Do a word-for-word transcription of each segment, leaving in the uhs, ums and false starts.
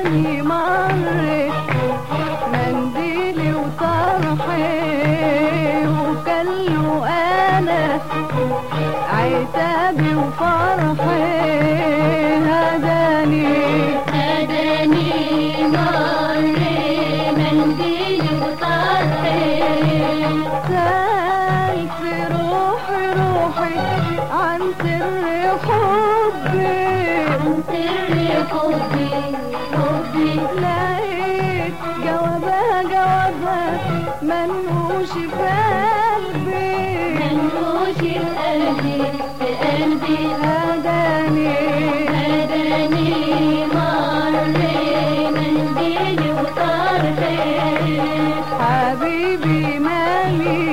أيامي مرت منديلي وطرحي وكله أنا عتابي وفرحي هداني هداني مري منديلي وطرحي سال في روحي روحي عن سر حبي عن سر حبي حبي لقيت جوابها جوابها منوش في قلبي منوش في قلبي في قلبي هداني هداني مري منديلي وطرحي حبيبي مالي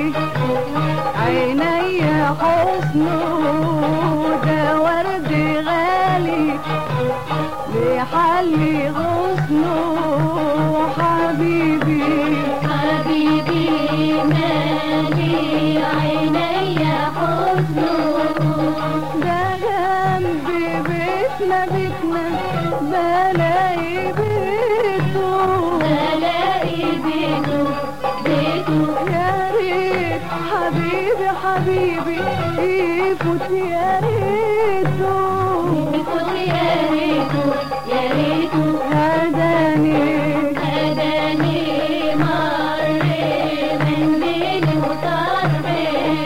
عيني حسنه ده ورد غالي لحلي غصنه حبيبي حبيبي مالي عيني حسنه ده جنب بيتنا بيتنا بلاقي بيته بلاقي بيته بيته يا ريت حبيبي حبيبي يفوت يا ريته يفوت يا ريته يا ريته هداني هداني مري منديلي وطرحي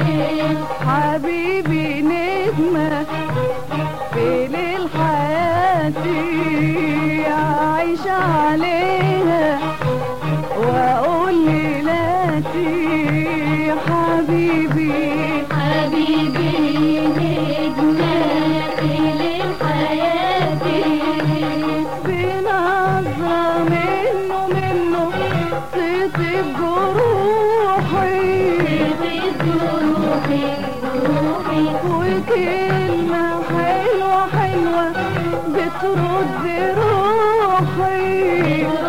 حبيبي نجمة في ليل حياتي عايشة عليها وأقول ليلاتي حبيبي حبيبي نجمة في ليل حياتي بنظرة منه منه تطيب جروحي تطيب جروحي جروحي وكلمة حلوة حلوة بترد روحي